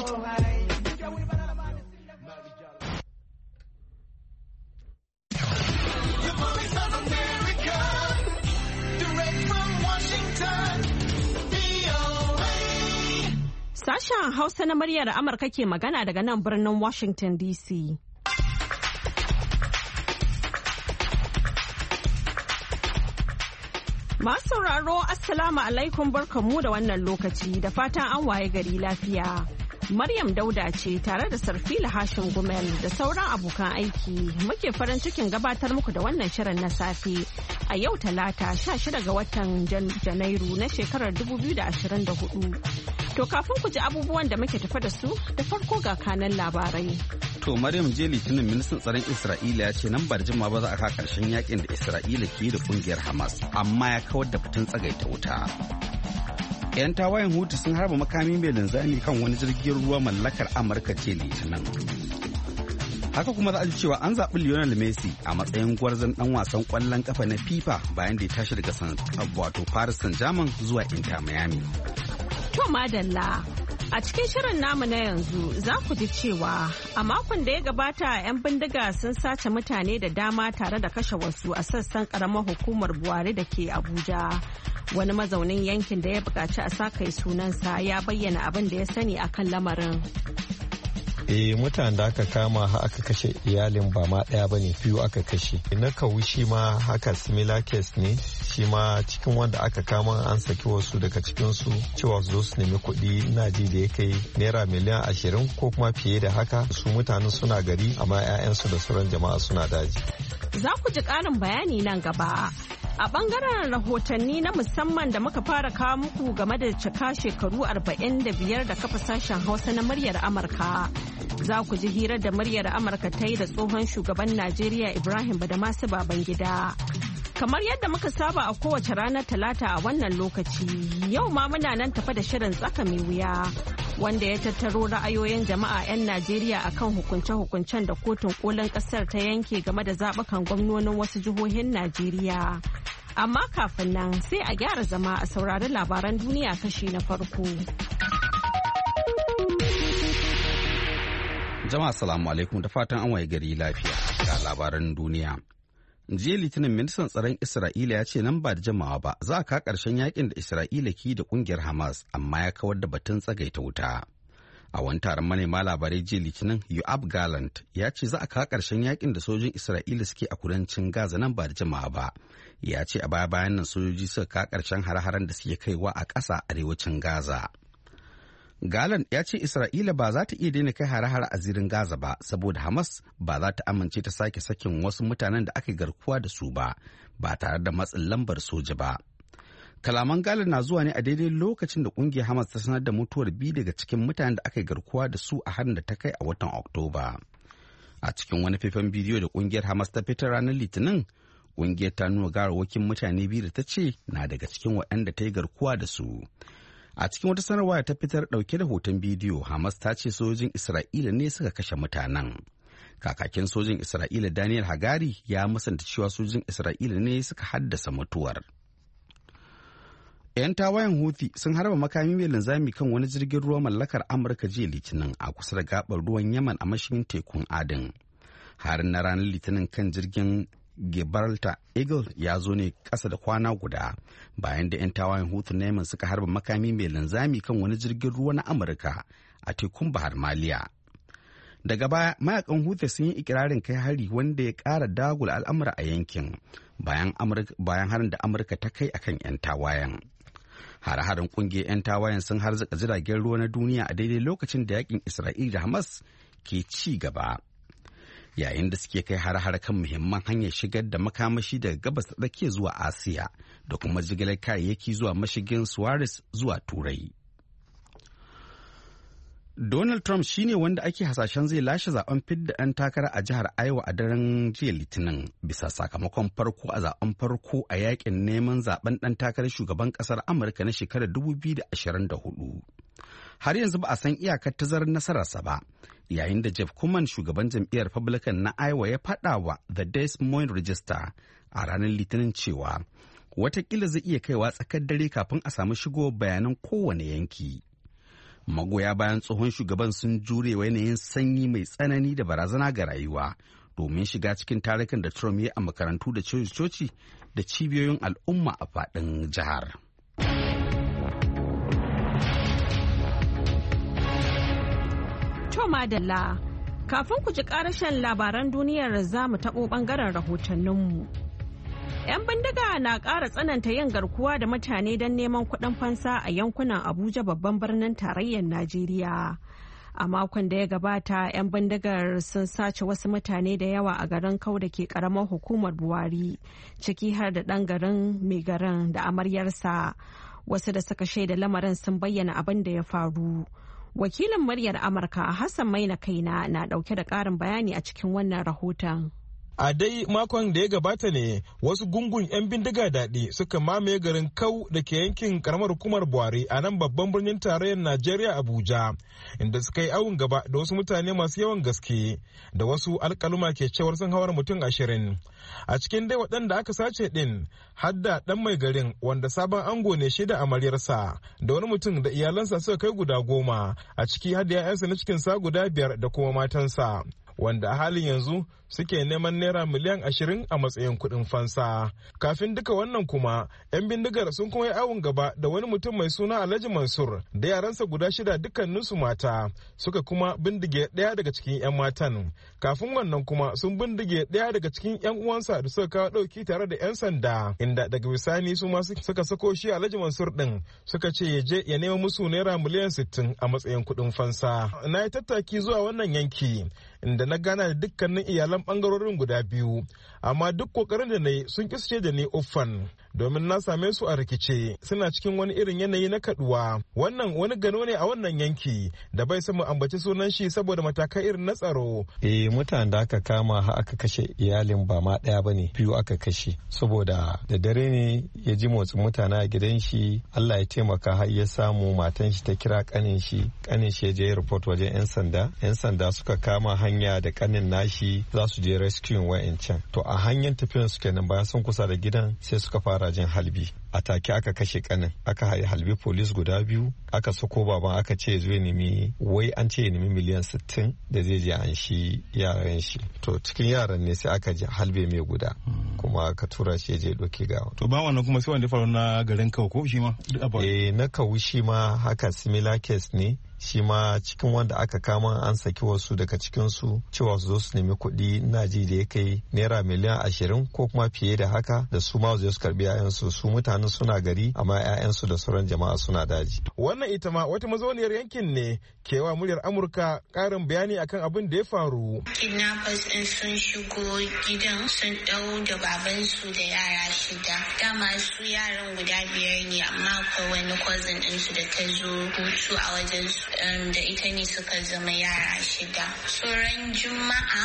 Sashen Hausa na muryar Amurka ke magana daga nan birnin Washington DC. Masu sauraro, Assalamu alaikum, barkanmu da wannan lokaci da fatan an waye gari lafiya. Maryam Dauda ce tare da Sarfila Hashin Gumel da sauran abokan aiki muke farin cikin gabatar muku da wannan shirin na safe a yau Talata 16 ga watan Janairu na shekarar 2024. To kafin ku ji abubuwan da muke tafa da su da farko ga kanan labarai. To Maryam je Litinin ministan tsaron Isra'ila ya ce nan ba da jima ba za a ka karshen yakin da Isra'ila ke da kungiyar Hamas amma ya kawar da batun tsagaita wuta. 'Yan tawayen Hutu sun harba makami mai linzami kan wani jirgin ruwa mallakar Amurka ce Litinin. Haka kuma za a ji cewa an zaɓi Lionel Messi a matsayin gwarzon ɗan wasan ƙwallon ƙafa na FIFA bayan da ya tashi daga Paris Saint-Germain zuwa Inter Miami. To madalla, a cikin shirin namu na yanzu za ku ji cewa a makon da ya gabata 'yan bindiga sun sace mutane da dama tare da kashe wasu a sassan karamar hukumar Buhari da ke Abuja. Wani mazaunin yankin da ya buƙaci a sa kai sunansa ya bayyana abin da ya sani akan lamarin. Mutanen da aka kama aka kashe iyalin ba ma ɗaya bane, biyu aka kashe. Na Kawushi ma haka similar case ne, shi ma cikin wanda aka kama an saki wasu daga cikinsu cewa su zo su nemi kuɗi na ji da ya kai naira miliyan 20 ko kuma fiye da haka. Su mutanen suna gari amma 'ya'yansu da sauran jama'a suna daji. Za ku ji ƙarin bayani nan gaba. A bangaren rahotanni na musamman da muka fara kawo muku game da cika shekaru 45 da kafa sashen Hausa na muryar Amurka. Za ku ji hirar da muryar Amurka ta yi da tsohon shugaban Najeriya Ibrahim Badamasu Babangida. Kamar yadda muka saba a kowace ranar Talata a wannan lokaci, yau ma muna nan tafa da shirin tsaka mai wuya, wanda ya tattaro ra'ayoyin jama'a 'yan Najeriya akan hukunce-hukuncen da kotun kolin kasar ta yanke game da zaɓukan gwamnonin wasu jihohin Najeriya. Amma kafin nan sai a gyara zama a saurari labaran duniya kashi na farko. Jama'a salamu alaikum da fatan an waye gari lafiya ga labaran duniya. Jiya Litinin ministan tsaron Isra'ila ya ce nan ba da jimawa ba za a ka ƙarshen yakin da Isra'ila ke da kungiyar Hamas amma ya kawar da batun tsagaita wuta. A wani taron manema labarai jiya Litinin Yoav Gallant ya ce za a ka ƙarshen yakin da sojojin Isra'ila suke a kudancin Gaza nan ba da jimawa ba. Ya ce a baya-bayan nan sojoji suka ka ƙarshen hare-haren da suke kaiwa a ƙasa arewacin Gaza. Galan ya ce Isra'ila ba za ta iya daina kai hare-hare a zirin Gaza ba saboda Hamas ba za ta amince ta sake sakin wasu mutanen da aka garkuwa da su ba tare da matsin lambar soja ba. Kalaman Galan na zuwa ne a daidai lokacin da kungiyar Hamas ta sanar da mutuwar biyu daga cikin mutanen da aka garkuwa da su a harin da ta kai a watan Oktoba. A cikin wani faifan bidiyo da kungiyar Hamas ta fitar ranar Litinin, kungiyar ta nuna gawarwakin mutane biyu da ta ce na daga cikin waɗanda ta yi garkuwa da su. A cikin wata sanarwa da ta fitar dauke da hoton bidiyo, Hamas ta ce sojojin Isra'ila ne suka kashe mutanen. Kakakin sojin Isra'ila Daniel Hagari ya musanta cewa sojojin Isra'ila ne suka haddasa mutuwar. 'Yan tawayen Houthi sun harba makami mai linzami kan wani jirgin ruwa mallakar Amurka jiya Litinin a kusa da gabar ruwan Yaman a mashigin tekun Aden. Harin na ranar Litinin kan jirgin Gibraltar Eagle ya zo ne ƙasa da kwana guda bayan da 'yan tawayen Houthi na Yemen suka harba makami mai linzami kan wani jirgin ruwa na Amurka a tekun Bahar Maliya. Daga baya mayakan Houthi sun yi ikirarin kai hari wanda ya ƙara dagula al'amura a yankin bayan harin da Amurka ta kai akan 'yan tawayen. Hare-haren ƙungiyar 'yan tawayen sun harzuka jiragen ruwa na duniya a daidai lokacin da yakin Isra'ila da Hamas ke ci gaba. Yayin da suke kai har-har kan muhimman hanyar shigar da makamashi daga gabas ta tsakiya zuwa Asiya da kuma jigilar kayayyaki zuwa mashigin Suarez zuwa Turai. Donald Trump shine wanda ake hasashen zai lashe zaben fidda ɗan takara a jihar Iowa a daren jiya Litinin bisa sakamakon farko a zaben farko a yakin neman zaben ɗan takarar shugaban ƙasar Amurka na shekarar 2024. Har yanzu ba a san iyakar tazarar nasararsa ba, yayin da Jeff Kuman shugaban jam'iyyar Republican na Iowa ya faɗa wa The Des Moines Register a ranar Litinin cewa watakila zai iya kaiwa tsakar dare kafin a samu shigo bayanan kowane yanki. Magoya bayan tsohon shugaban sun jure wa yanayin sanyi mai tsanani da barazana ga rayuwa domin shiga cikin tarukan da Trump ya a makarantu da coci da cibiyoyin al'umma a faɗin jihar. Madalla, kafin ku ji ƙarashen labaran duniyar za mu taɓo ɓangaren rahotanninmu. 'Yan bindiga na ƙara tsananta yin garkuwa da mutane don neman kuɗin fansa a yankunan Abuja babban birnin tarayyar Najeriya. A makon da ya gabata, 'yan bindigar sun sace wasu mutane da yawa a garin Kau da ke ƙaramar hukumar Buwari, ciki har da ɗan garin mai garin da amaryarsa. Wasu da suka shaida lamarin sun bayyana abin da ya faru. Wakilin muryar Amurka Hassan Maina Kaina na dauke da karin bayani a cikin wannan rahoton. A dai makon da ya gabata ne wasu gungun 'yan bindiga daɗi suka mamaye garin Kau da ke yankin karamar hukumar Buhari a nan babban birnin tarayyar Najeriya Abuja, inda suka yi awun gaba da wasu mutane masu yawan gaske da wasu alkaluma ke cewar sun hawar mutum 20. A cikin dai waɗanda aka sace ɗin hadda ɗan mai garin wanda sabon ango ne shi da amaryarsa da wani mutum da iyalansa suka kai guda 10, a ciki hadda 'ya'yansa na cikinsa guda 5 da kuma matansa, wanda a halin yanzu suke neman naira miliyan 20 a matsayin kuɗin fansa. Kafin duka wannan kuma 'yan bindigar sun kuma yi awon gaba da wani mutum mai suna Alhaji Mansur da yaransa guda 6 dukkaninsu mata, suka kuma bindige ɗaya daga cikin 'yan matan. Kafin wannan kuma sun bindige ɗaya daga cikin 'yan uwansa da suka kawo ɗauki tare da 'yan sanda, inda daga bisani su ma suka sako shi Alhaji Mansur ɗin, suka ce ya je ya nemo musu naira miliyan 60 a matsayin kuɗin fansa. Na yi tattaki zuwa wannan yanki inda na gana da dukkanin iyalan bangarorin guda biyu, amma duk kokarin da na yi sun kisce da ni uffan, domin na same su a rikice suna cikin wani irin yanayi na kaduwa. Wannan wani gano ne a wannan yanki da bai san mu ambaci sunan shi saboda matakai irin na tsaro. Mutanen da aka kama har aka kashe iyalin ba ma ɗaya bane, biyu aka kashe, saboda da dare ne ya ji motsin mutane a gidan shi. Allah ya taimaka har ya samu matan shi ta kira kanin shi ya je report wajen 'yan sanda suka kama hanya da kanin nashi za su je rescue wa'ancan. To a hanyar tafiyan su kenan bayan sun kusa da gidan sai suka fara jin halbi. A take aka kashe kanin, aka halbi polis guda 2, aka sako baban aka ce zai nemi, wai an ce ya nemi miliyan 60 da zai je an shi yaran shi. To cikin yaran ne sai aka ji halbe mai guda, kuma aka tura shi je doki gawa. To ba wannan kuma sai wanda faru na garin Kau ko shi ma? Na Kau shi ma haka similar case ne. Shi ma cikin wanda aka kama an saki wasu daga cikinsu cewa su zo su nemi kuɗi na ji da ya kai naira miliyan 20 ko kuma fiye da haka, da su ma su karbi 'ya'yansu. Su mutanen suna gari amma 'ya'yansu da sauran jama'a suna daji. Wannan ita ma wata mazauniyar yankin ne kewa muryar Amurka ƙarin bayani akan abin da ya faru. Kidnappers ɗin sun shigo gidan sun ɗau da babansu da yara 6. Dama su yaran guda 5 ne, amma akwai wani cousin ɗinsu da ta zo hutu a wajen su. Da ita ne suka zama yara 6. Tsoron Juma'a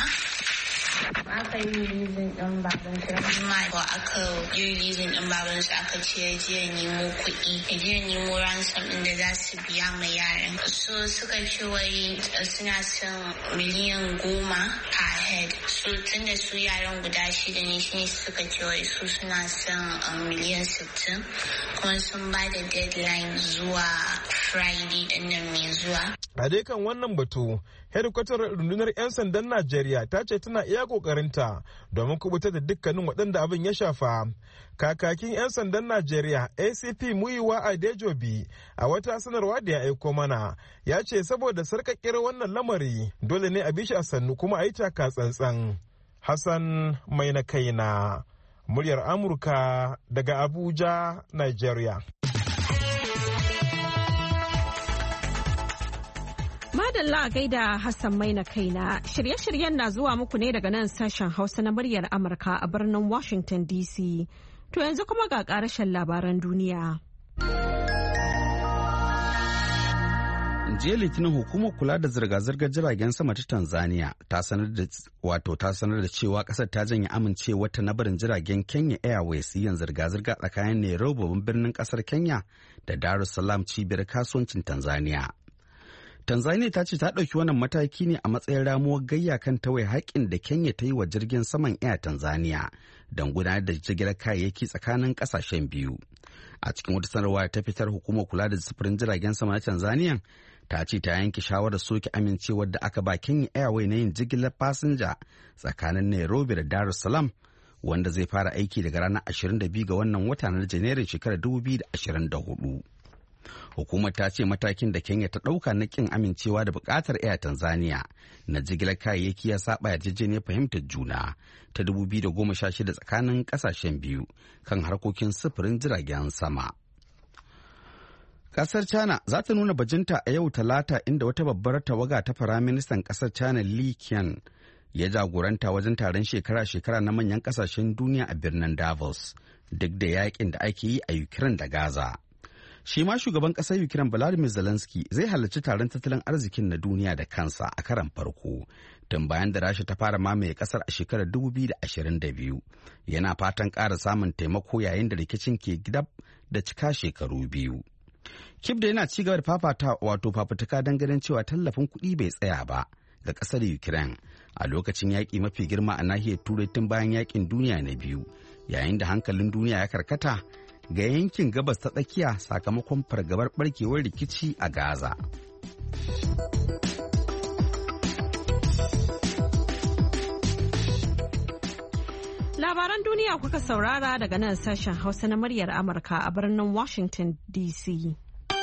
aka yi rilizin ɗin babansu. Juma'a aka yi rilizin ɗin babansu aka ce ya je ya nemo kuɗi, ya je ya nemo ransom ɗin da za su biya ma yaran. So suka ce wai suna son miliyan 10 per head. So tun da su yaran guda 6 ne, shine suka ce wai su suna son miliyan 60, kuma sun ba da deadline zuwa Friday ɗin nan mai zuwa. A dai kan wannan batu, hedikwatar rundunar 'yan sandan Najeriya ta ce tana iya kokarinta domin kubutar da dukkanin waɗanda abin ya shafa. Kakakin 'yan sandan Najeriya ACP Muyiwa Adejobi a wata sanarwa da ya aiko mana ya ce saboda sarƙaƙƙiyar wannan lamari dole ne a bi shi a sannu kuma a yi taka tsantsan. Hassan Maina Kaina, muryar Amurka daga Abuja, Najeriya. Madalla a gaida Hassan Maina Kaina. Shirye-shiryen na zuwa muku ne daga nan sashen Hausa na muryar Amurka a birnin Washington DC. To yanzu kuma ga ƙarashen labaran duniya. Jiya Litinin hukumar kula da zirga-zirgar jiragen sama ta Tanzania ta sanar da cewa kasar ta janye amincewarta na barin jiragen Kenya Airways yin zirga-zirga tsakanin Nairobi babban birnin kasar Kenya da Dar es Salaam cibiyar kasuwancin Tanzania. Tanzania ta ce ta ɗauki wannan mataki ne a matsayin ramuwar gayya kan tawaye haƙƙin da Kenya ta yi wa jirgin saman Air Tanzania don gudanar da jigilar kayayyaki tsakanin ƙasashen biyu. A cikin wata sanarwa ta fitar, hukumar kula da sufurin jiragen sama na Tanzania ta ce ta yanke shawarar soke amincewar da aka ba Kenya Airways na yin jigilar fasinja tsakanin Nairobi da Dar es Salaam, wanda zai fara aiki daga ranar 22 ga wannan wata na Janairun shekarar 2024. Hukumar ta ce matakin da Kenya ta ɗauka na ƙin amincewa da buƙatar Air Tanzania na jigilar kayayyaki ya saba yarjejeniyar fahimtar juna ta 2016 tsakanin ƙasashen biyu kan harkokin sufurin jiragen sama. Kasar China za ta nuna bajinta a yau Talata inda wata babbar tawaga ta Firaministan kasar China Li Qiang ya jagoranta wajen taron shekara-shekara na manyan kasashen duniya a birnin Davos, duk da yakin da ake yi a Ukraine da Gaza. Shi ma shugaban kasar Ukraine Volodymyr Zelensky zai halarci taron tattalin arzikin na duniya da kansa a karan farko, tun bayan da Rasha ta fara mamaye kasar a shekarar 2022. Yana fatan ƙara samun taimako yayin da rikicin ke gidab da cika shekaru biyu. Kyiv da yana ci gaba da fafutuka don ganin cewa tallafin kuɗi bai tsaya ba ga ƙasar Ukraine a lokacin yaƙi mafi girma a nahiyar Turai tun bayan yaƙin duniya na biyu, yayin da hankalin duniya ya karkata ga yankin gabas ta tsakiya sakamakon fargabar barkewar rikici a Gaza. Labaran duniya kuka saurara daga nan sashen Hausa na muryar Amurka a birnin Washington DC.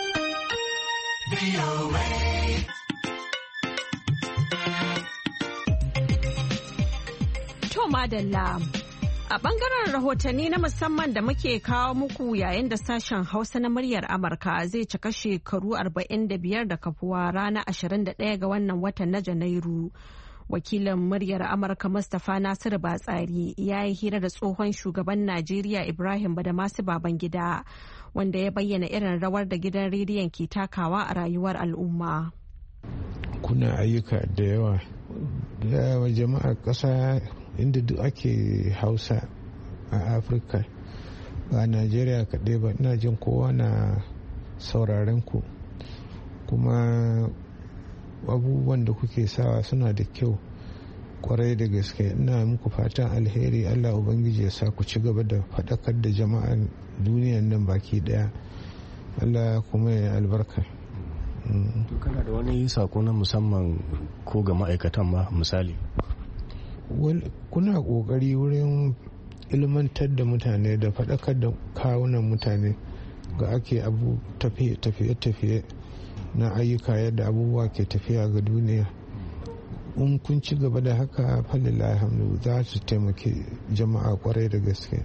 To madalla. A bangaren rahotanni na musamman da muke kawo muku yayin da sashen Hausa na muryar Amurka zai cika shekaru 45 da kafuwa ranar 21 ga wannan watan na Janairu. Wakilin muryar Amurka Mustapha Nasiru Batsari ya yi hira da tsohon shugaban Najeriya Ibrahim Badamasi Babangida, wanda ya bayyana irin rawar da gidan rediyon ke takawa a rayuwar al'umma. Kuna ayyuka da yawa da jama'a ƙasa inda duk ake Hausa a Afirka, ba Najeriya kaɗai ba, ina jin kowa na sauraren ku, kuma abubuwan da kuke sawa suna da kyau kwarai da gaske. Ina muku fatan alheri, Allah Ubangiji ya sa ku ci gaba da faɗakar da jama'an duniyan nan baki daya, Allah kuma ya albarka. Kana da wani sako na musamman ko ga ma'aikatan ma misali? Kuna kokari wurin ilmantar da mutane da faɗakar da kawunan mutane ga ake abu tafiye-tafiye na ayyuka, yadda abubuwa ke tafiya ga duniya. In kun ci gaba da haka, falilai hamdu, za su taimaki jama'a kwarai da gaske.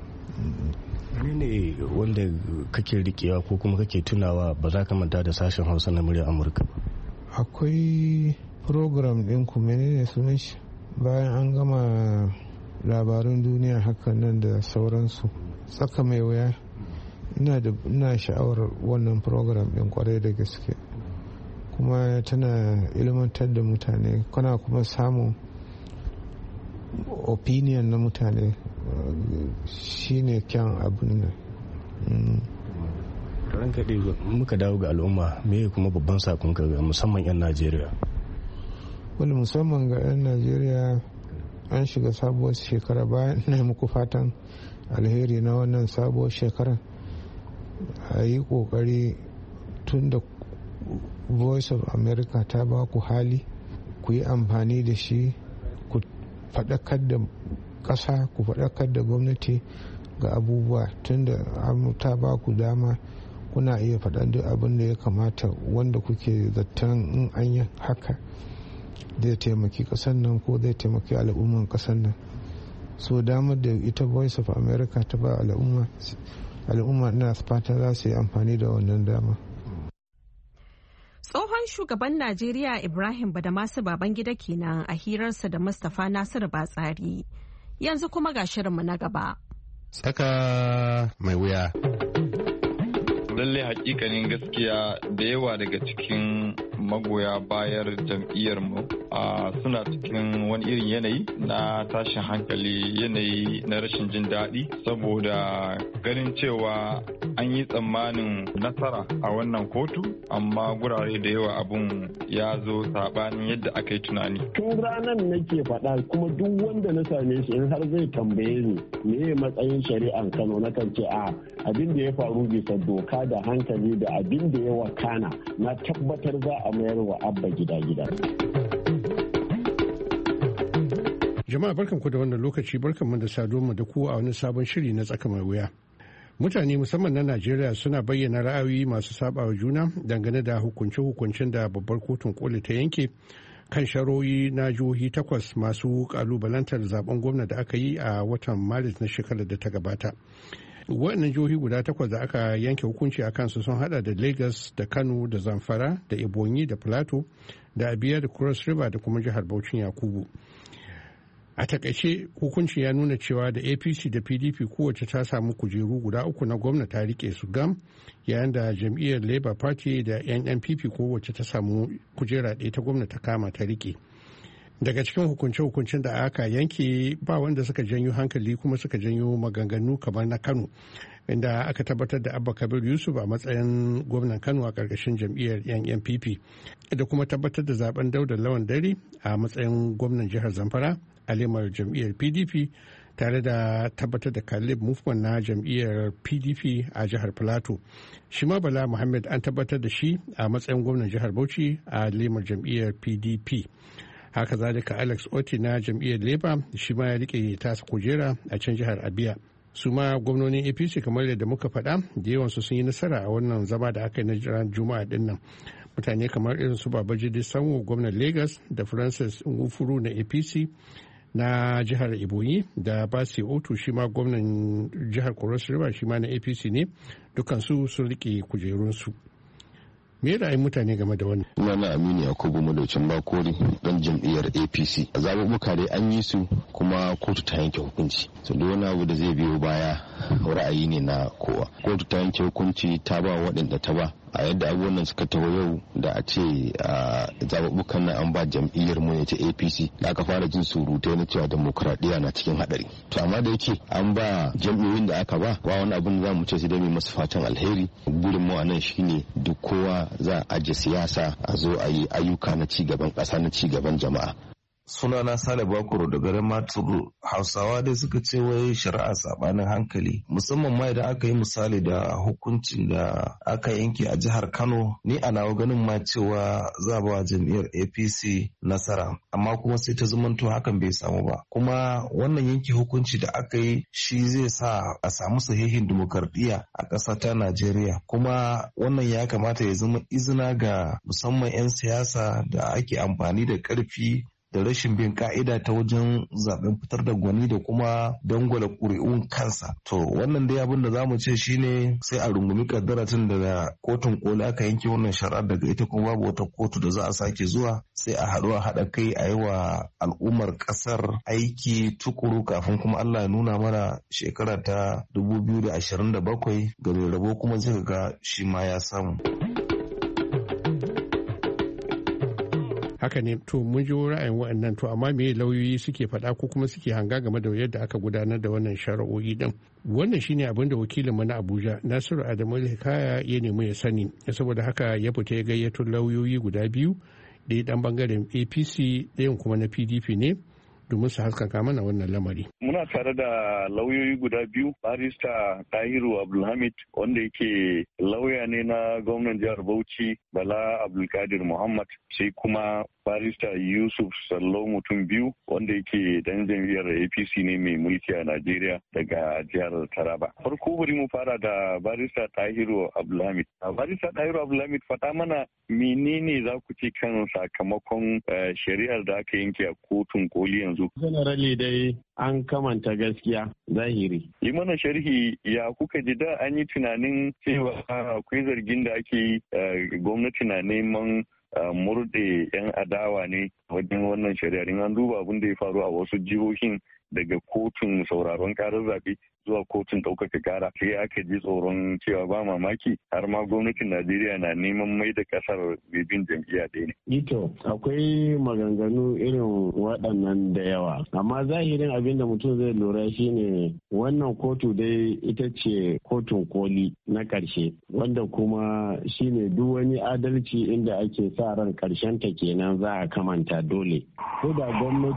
ne wanda kake rikewa ko kuma kake tunawa ba za ka manta da sashen Hausa na muryar Amurka ba? Akwai program ɗin ku, menene sunan shi, bayan an gama labarun duniya hakan nan da sauransu, tsaka mai wuya. Ina sha'awar wannan program ɗin kwarai da gaske, kuma tana ilmantar da mutane, kana kuma samun opinion na mutane, shine kyan abin nan. Ran kaɗai muka dawo ga al'umma, me kuma babban sakonka ga musamman 'yan Najeriya? Wani musamman ga 'yan Najeriya, an shiga sabuwar shekara, bayan ina muku fatan alheri na wannan sabuwar shekara. A yi ƙoƙari tun da Voice of America ta ba ku hali, ku yi amfani da shi, ku faɗakar da ƙasa, ku faɗakar da gwamnati ga abubuwa, tun da ta ba ku dama kuna iya faɗan duk abin da ya kamata, wanda kuke zaton in an yi haka zai taimaki ƙasar nan ko zai taimaki al'umman ƙasar nan. So damar da ita Voice of America ta ba al'umma ina fata za su yi amfani da wannan dama. Tsohon shugaban Najeriya Ibrahim Badamasi Babangida kenan a hirarsa da Mustapha Nasiru Batsari. Yanzu kuma ga shirinmu na gaba. Tsaka mai wuya. Lallai hakikanin gaskiya da yawa daga cikin magoya bayar jam'iyyarmu suna cikin wani irin yanayi na tashin hankali, yanayi na rashin jin daɗi, saboda ganin cewa an yi tsammanin nasara a wannan kotu, amma gurare da yawa abun ya zo saɓanin yadda aka yi tunani. Tun ranar nake faɗa, kuma duk wanda na same shi in har zai tambaye ni me matsayin shari'an Kano, na kan ce abin da ya faru bisa doka da hankali da abin da ya wakana na tabbatar za a mayar wa Abba gida. Jama'a barkanku da wannan lokaci, barkanmu da saduwa da ku a wani sabon shiri na tsaka mai wuya. Mutane musamman na Najeriya suna bayyana ra'ayoyi masu sabawa juna dangane da hukunce-hukuncen da babbar kotun koli ta yanke kan shari'o'i na jihohi 8 masu kalubalantar zaben gwamna da aka yi a watan Maris na shekarar da ta gabata. Waɗannan jihohi guda 8 da aka yanke hukunci a kansu sun hada da Lagos da Kano da Zamfara da Ebonyi da Plateau da Abia da Cross River da kuma jihar Bauchin Yakubu. A takaice hukuncin ya nuna cewa da APC da PDP kowace ta samu kujeru guda 3 na gwamna ta rike su gam, yayin da jam'iyyar Labour Party da NNPP kowace ta samu kujera ɗaya ta gwamna ta kama ta rike. Daga cikin hukunce-hukuncen da aka yanke ba wanda suka janyo hankali kuma suka janyo maganganu kamar na Kano, inda aka tabbatar da Abba Kabir Yusuf a matsayin gwamnan Kano a ƙarƙashin jam'iyyar NNPP, da kuma tabbatar da zaben Dauda Lawan Dare a matsayin gwamnan jihar Zamfara a lemar jam'iyyar PDP, tare da tabbatar da Caleb Mufman na jam'iyyar PDP a jihar Plateau. Shi ma Bala Muhammad an tabbatar da shi a matsayin gwamnan jihar Bauchi a lemar jam'iyyar PDP. Haka zalika Alex Oti na jam'iyyar Labour shi ma ya rike tasa kujera a can jihar Abia. Su ma gwamnonin APC kamar yadda muka faɗa da yawansu sun yi nasara a wannan zama da aka yi na ran Juma'a din nan. Mutane kamar irin su Babajide Sanwo gwamnan Lagos da Francis Nwufuru na APC na jihar Ebonyi da Basi Otu shi ma gwamnan jihar Cross River shi ma na APC ne, dukansu sun rike kujerunsu. Me ra'ayin mutane game da wannan? Ina na Aminu Yakubu Madaucin Bakori dan jam'iyyar APC. Zaɓuɓɓuka dai an yi su kuma kotu ta yanke hukunci. So duk wani abu da zai biyo baya ra'ayi ne na kowa. Kotu ta yanke hukunci ta ba waɗanda ta ba. A yadda abubuwan nan suka taho yau da a ce zaɓuɓɓukan nan an ba jam'iyyar mu ne ta APC, da aka fara jin surutai na cewa demokradiyya na cikin haɗari. To amma da yake an ba jam'iyyoyin da aka ba wani abin za mu ce sai dai mai masu fatan alheri. Burin mu a nan shine duk kowa za a aje siyasa a zo a yi ayyuka na cigaban ƙasa na cigaban jama'a. Sunana Sale Bakuro da garin Maturu. Hausawa dai suka ce wai shari'a sabanin hankali, musamman ma idan aka yi misali da hukuncin da aka yanke a jihar Kano. Ni a nawa ganin ma cewa za ba jam'iyyar APC nasara, amma kuma sai ta zumanto hakan bai samu ba. Kuma wannan yanke hukunci da aka yi shi zai sa a samu sahihin dimokuraɗiyya a ƙasa ta Najeriya. Kuma wannan ya kamata ya zama izina ga musamman 'yan siyasa da ake amfani da ƙarfi da rashin bin ka'ida ta wajen zaben fitar da gwani da kuma dangwala ƙuri'un kansa. To wannan dai abin da zamu ce shine sai a rungumi kaddara tun daga kotun koli aka yanke wannan shari'ar, daga ita kuma babu wata kotu da za a sake zuwa, sai a haɗu a haɗa kai a yi wa al'ummar ƙasar aiki tukuru kafin kuma Allah ya nuna mana shekara ta 2027 ga mai rabo kuma zai ga shi ma ya samu. Haka ne, to mun ji ra'ayin waɗannan, to amma me lauyoyi suke faɗa ko kuma suke hanga game da yadda aka gudanar da wannan shari'o'i din? Wannan shine abin da wakilinmu na Abuja Nasiru Adamu Hikaya ya nemi ya sani, saboda haka ya fita ya gayyato lauyoyi guda biyu, ɗaya ɗan bangaren APC ɗayan kuma na PDP ne, domin su haskaka mana wannan lamari. Muna tare da lauyoyi guda biyu, barista Tahiru Abdulhamid wanda yake lauya ne na gwamnan jihar Bauchi Bala Abdulkadir Muhammad, sai kuma barista Yusuf Sallo mutum biyu wanda yake dan jam'iyyar APC ne mai mulki a Najeriya daga jihar Taraba. Farko bari mu fara da barista Tahiru Abdulhamid. Barista Tahiru Abdulhamid, faɗa mana menene za ku ce kan sakamakon shari'ar da aka yanke a kotun koli yanzu? Generally dai an kamanta gaskiya zahiri. Yi mana sharhi ya kuka ji da an yi tunanin cewa akwai zargin da ake yi gwamnati na neman murɗe 'yan adawa ne wajen wannan shari'ar. In an duba abin da ya faru a wasu jihohin daga kotun sauraron karar zaɓe zuwa kotun ɗaukaka kara, sai aka ji tsoron cewa ba mamaki har ma gwamnatin Najeriya na neman mai da ƙasar bin jam'iyya ɗaya ne. Ito akwai maganganu irin waɗannan da yawa, amma zahirin abin da mutum zai lura shine wannan kotu dai ita ce kotun koli na ƙarshe, wanda kuma shine duk wani adalci inda ake sa ran ƙarshen ta kenan za a kamanta dole. Ko da gwamnati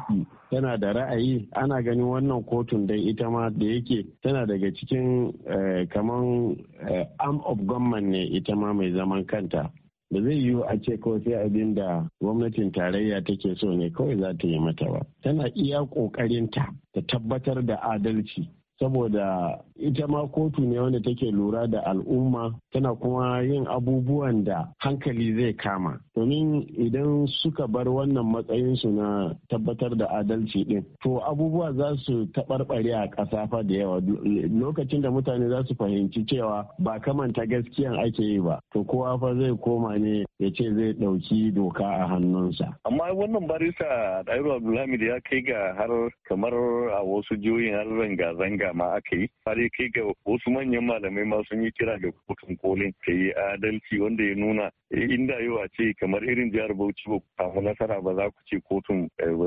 tana da ra'ayi, ana ganin wannan kotun dai ita ma da yake tana daga cikin kaman arm of government ne ita ma mai zaman kanta. Ba zai yiwu a ce kawai sai abin da gwamnatin tarayya take so ne kawai za ta yi mata ba. Tana iya ƙoƙarinta ta tabbatar da adalci. Saboda ita ma kotu ne wanda take lura da al'umma, tana kuma yin abubuwan da hankali zai kama. Domin idan suka bar wannan matsayinsu na tabbatar da adalci din, to abubuwa za su taɓarɓare a ƙasa fa da yawa. Lokacin da mutane za su fahimci cewa ba kamanta gaskiyan ake yi ba, to kowa fa zai koma ne ya ce zai ɗauki doka a hannunsa. Amma wannan barista Ɗahiru Abdulhamid ya kai ga har kamar a wasu jihohin har zanga-zanga ma aka yi, har kai ga wasu manyan malamai ma sun yi kira ga kotun kolin ta yi adalci, wanda ya nuna inda yau a ce kamar irin jihar Bauchi ba ku samu nasara ba, za ku ce kotun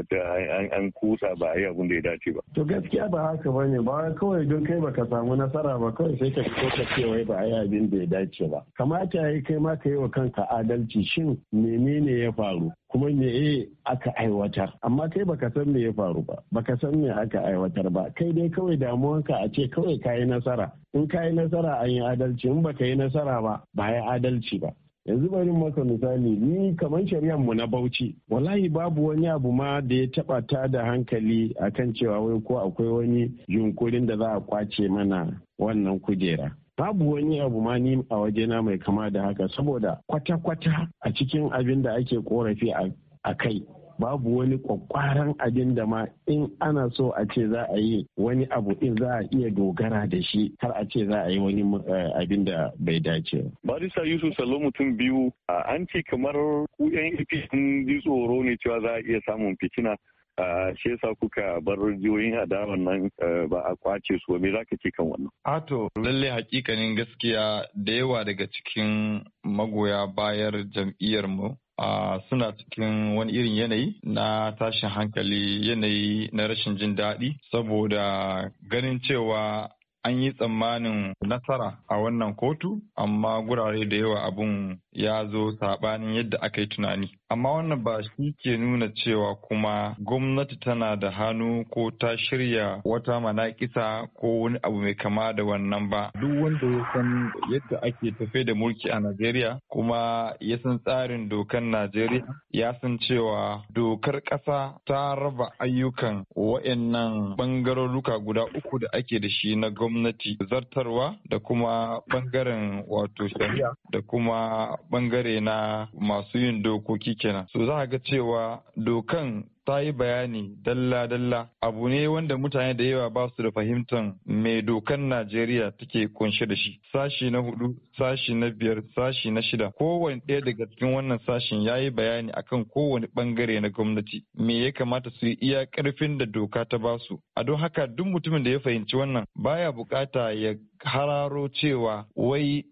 an kusa ba a yi abin da ya dace ba. To gaskiya ba haka ba ne, ba kawai don kai baka samu nasara ba kawai sai ka fito ka ce wai ba a yi abin da ya dace ba. Kamata ya yi kai ma ka yi wa kanka adalci, shin menene ya faru kuma me aka aiwatar, amma kai baka san me ya faru ba, baka san me aka aiwatar ba, kai dai kawai damuwanka a ce kawai ka yi nasara. In ka yi nasara an yi adalci, in baka yi nasara ba ba yi adalci ba. Yanzu bari maka misali, ni kamar shari'ar mu na Bauchi, wallahi babu wani abu ma da ya taba ta da hankali akan cewa wai ko akwai wani yunkurin da za a kwace mana wannan kujera. Babu wani abu ma ni a wajena mai kama da haka, saboda kwata-kwata a cikin abin da ake korafi a kai babu wani kwakwaran abin da ma in ana so a ce za a yi wani abu in za a iya dogara da shi har a ce za a yi wani abin da bai dace. Barista Yusuf Salo mutum biyu an ce kamar ku yan ipi sun ji tsoro ne cewa za a iya samun fitina. Shi yasa kuka bar jihohin adawan nan ba a kwace su, me zaka ce kan wannan? Ato lalle hakikanin gaskiya da yawa daga cikin magoya bayar jam'iyyar mu suna cikin wani irin yanayi na tashin hankali, yanayi na rashin jin daɗi saboda ganin cewa an yi tsammanin nasara a wannan kotu, amma gurare da yawa abun ya zo saɓanin yadda aka yi tunani. Amma wannan ba shi ke nuna cewa kuma gwamnati tana da hannu ko ta shirya wata manakisa ko wani abu mai kama da wannan ba. Duk wanda ya san yadda ake tafe da mulki a Najeriya kuma ya san tsarin dokan Najeriya, ya san cewa dokar ƙasa ta raba ayyukan wa'annan bangaroruka guda uku da ake da shi na gwamnati, zartarwa da kuma bangaren wato shari'a da kuma bangare na masu yin dokoki kenan. So za a ga cewa dokan ta yi bayani dalla-dalla, abu ne wanda mutane da yawa ba su da fahimtar me dokan Najeriya take kunshe da shi. Sashi na 4, sashi na 5, sashi na 6, kowane ɗaya daga cikin wannan sashin ya yi bayani akan kowane bangare na gwamnati me ya kamata su yi iya ƙarfin da doka ta ba su. A don haka duk mutumin da ya fahimci wannan baya bukata ya hararo cewa wai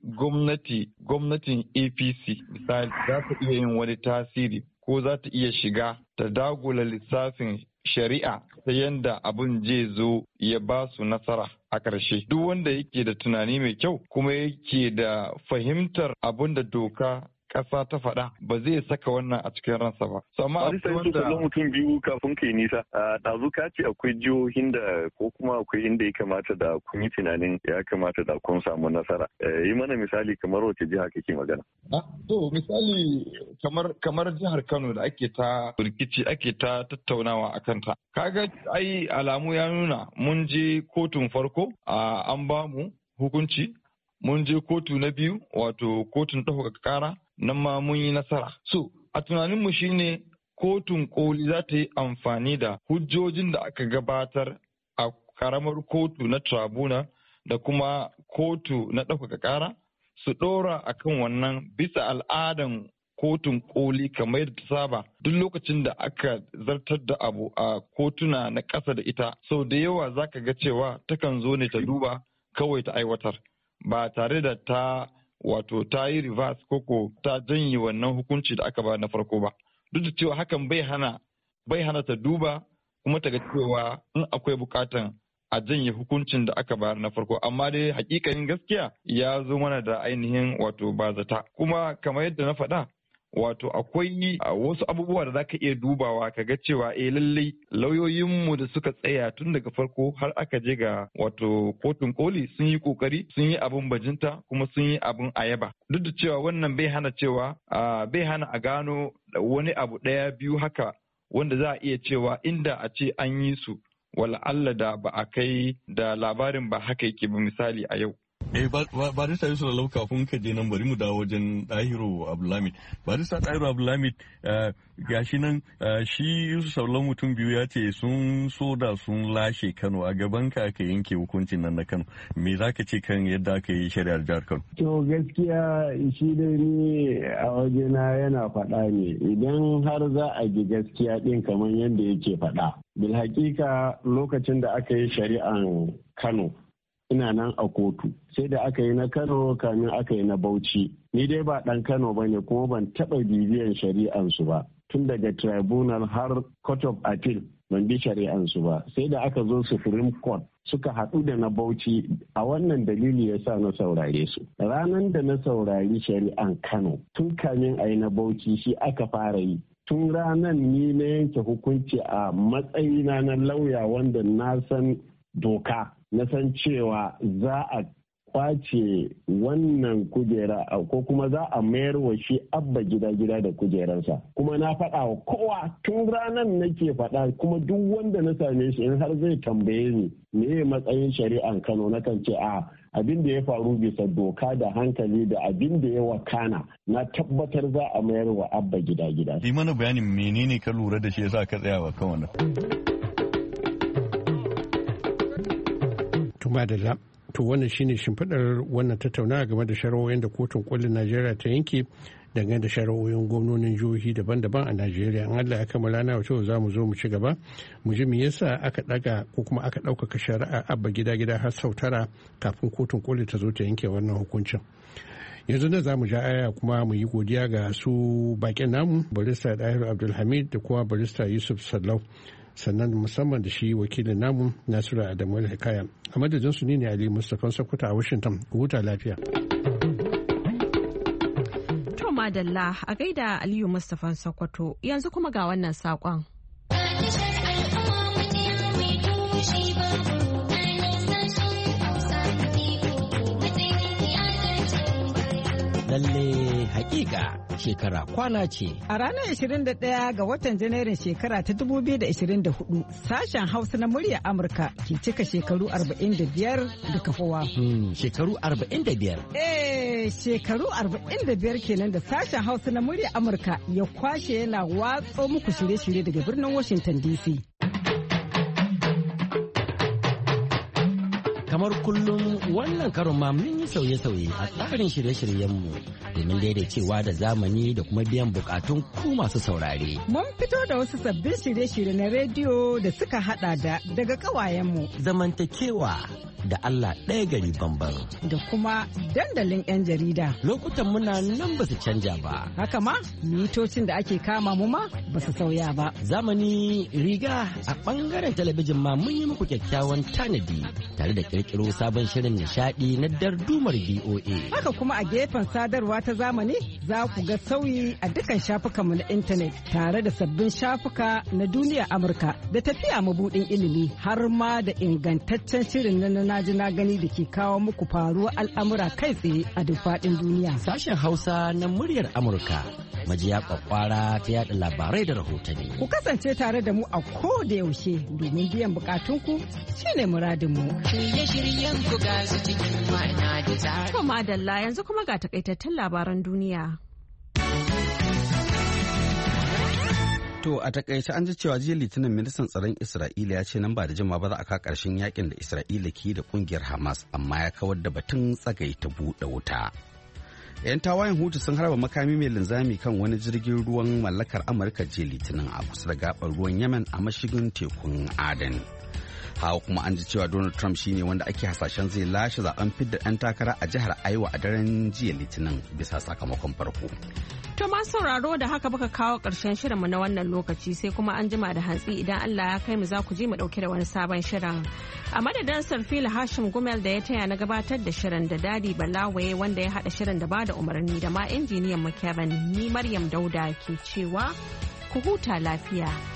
gwamnatin APC misali za ta iya yin wani tasiri ko za ta iya shiga ta dagula lissafin shari'a ta yanda abin zai zo ya ba su nasara a ƙarshe. Duk wanda yake da tunani mai kyau kuma yake da fahimtar abin da doka ƙasa ta faɗa ba zai saka wannan a cikin ransa ba. So amma akwai wanda mutum biyu kafin kai nisa. Ɗazu ka ce akwai jihohin da ko kuma akwai inda ya kamata da kun yi tunanin ya kamata da kun samu nasara. Yi mana misali kamar wace jiha kake magana. To misali kamar jihar Kano da ake ta rikici ake ta tattaunawa a kanta. Kaga ai alamu ya nuna mun je kotun farko an ba mu hukunci. Mun je kotu na biyu wato kotun ɗaukaka ƙara nan ma mun yi nasara. So a tunaninmu shine kotun koli za ta yi amfani da hujjojin da aka gabatar a ƙaramar kotu na tribunal da kuma kotu na ɗaukaka ƙara su ɗora akan wannan bisa al'adan kotun koli kamar yadda ta saba duk lokacin da aka zartar da abu a kotuna na ƙasa da ita. So da yawa za ka ga cewa takan zo ne ta duba kawai ta aiwatar. Ba tare da ta yi reverse koko ta janye wannan hukunci da aka ba na farko ba. Duk da cewa hakan bai hana ta duba kuma ta ga cewa in akwai bukatan a janye hukuncin da aka bayar na farko, amma dai hakikanin gaskiya ya zo mana da ainihin bazata. Kuma kamar yadda na faɗa wato akwai wasu abubuwa da zaka iya dubawa ka ga cewa lallai lauyoyinmu da suka tsaya tun daga farko har aka je ga wato kotun koli sun yi kokari, sun yi abin bajinta kuma sun yi abin ayaba. Duk da cewa wannan bai hana a gano wani abu ɗaya biyu haka wanda za a iya cewa inda a ce an yi su wala Allah da ba a kai da labarin ba haka yake ba misali a yau. Barista Yusuf Lalau kafin ka je nan bari mu dawo wajen Dahiru Abdulhamid. Barista Dahiru Abdulhamid gashi nan shi Yusuf Lalau mutum biyu ya ce sun so da sun lashe Kano a gaban ka aka yanke hukuncin nan na Kano. Me za ka ce kan yadda aka yi shari'ar jihar Kano? To gaskiya shi dai ni a wajena yana faɗa ne idan har za a ji gaskiya ɗin kamar yadda yake faɗa. Bil hakika lokacin da aka yi shari'an Kano ina nan a kotu sai da aka yi na Kano kamin aka yi na Bauchi. Ni dai ba ɗan Kano ba ne kuma ban taɓa bibiyan shari'ansu ba tun daga tribunal har court of appeal ban bi shari'ansu ba sai da aka zo Supreme Court suka haɗu da na Bauchi a wannan dalili ya sa na saurare su. Ranar da na saurari shari'an Kano tun kamin a yi na Bauchi shi aka fara yi. Tun ranar ni na yanke hukunci a matsayina na lauya wanda na san doka. Na san cewa za a kwace wannan kujera ko kuma za a mayar wa shi abba gida da kujeransa kuma na faɗa wa kowa tun ranar nake faɗa kuma duk wanda na same shi in har zai tambaye ni me matsayin shari'an Kano na kan ce abin da ya faru bisa doka da hankali da abin da ya wakana na tabbatar za a mayar wa abba gida. Yi mana bayanin menene ka lura da shi yasa ka tsaya wa kan wannan. Madalla. To wannan shine shimfiɗar wannan tattaunawa game da shari'o'in da kotun kolin Najeriya ta yanke dangane da shari'o'in gwamnonin jihohi daban-daban a Najeriya. In Allah ya kammala na wato za mu zo mu ci gaba mu ji me yasa aka daga ko kuma aka ɗaukaka shari'a abba gida har sau 9 kafin kotun koli ta zo ta yanke wannan hukuncin. Yanzu da za mu ja aya kuma mu yi godiya ga su bakin namu barista Dahiru Abdulhamid da kuma barista Yusuf Sallau. Sannan musamman da shi wakilin namu Nasiru Adamu Hikaya. A madadin su ne Ali Mustapha Sokoto a Washington. Huta lafiya. To madalla a gaida Aliyu Mustapha Sokoto yanzu kuma ga wannan saƙon. Lalle hakika shekara kwana ce. A ranar 21 ga watan Janairun shekara ta 2024 sashen Hausa na murya Amurka ke cika shekaru 45 da kafowa. Shekaru 45? Shekaru 45 kenan da sashen Hausa na murya Amurka ya kwashe yana watso muku shirye-shirye daga birnin Washington DC. Kamar kullum wannan karon ma mun yi sauye-sauye a tsarin shirye-shiryenmu domin daidaicewa da zamani da kuma biyan bukatun ku masu saurare. Mun fito da wasu sabbin shirye-shirye na rediyo da suka hada da daga kawayenmu. Zamantakewa da Allah ɗaya gari bamban. Da kuma dandalin 'yan jarida. Lokutan muna nan ba su canja ba. Haka ma mitocin da ake kama mu ma ba su sauya ba. Zamani riga a ɓangaren talabijin ma mun yi muku kyakkyawan tanadi tare da kirkiro sabon shirin nishadi na dardumar BOA. Haka kuma a gefen sadarwa ta zamani za ku ga sauyi a dukkan shafukanmu na intanet tare da sabbin shafuka na duniya Amurka da tafiya mabudin ilimi har ma da ingantaccen shirin na naji na gani da ke kawo muku faruwar al'amura kai tsaye a duk faɗin duniya. Sashen Hausa na muryar Amurka majiya kwakwara ta yada labarai da rahotanni. Ku kasance tare da mu a ko da yaushe domin biyan bukatunku shine muradinmu. To madalla yanzu kuma ga takaitattun labaran duniya. To a takaice an ji cewa jiya litinin ministan tsaron Isra'ila ya ce nan ba da jima ba za a ka karshen yakin da Isra'ila ke da kungiyar Hamas amma ya kawar da batun tsagaita buɗe wuta. 'Yan tawayen Hutu sun harba makami mai linzami kan wani jirgin ruwan mallakar Amurka jiya litinin a kusa da gabar ruwan Yemen a mashigin tekun Aden. Hawa kuma an ji cewa Donald Trump shine wanda ake hasashen zai lashe zaben fidda 'yan takara a jihar Iowa a daren jiya litinin bisa sakamakon farko. To ma sauraro da haka baka kawo ƙarshen shirinmu na wannan lokaci sai kuma an jima da hantsi idan Allah ya kai mu za ku ji mu ɗauke da wani sabon shirin. A madadin Sarfila Hashim Gumel da ya taya na gabatar da shirin da Dadi Balawaye wanda ya haɗa shirin da bada umarni da ma injiniyan mu Kevin ni Maryam Dauda ke cewa ku huta lafiya.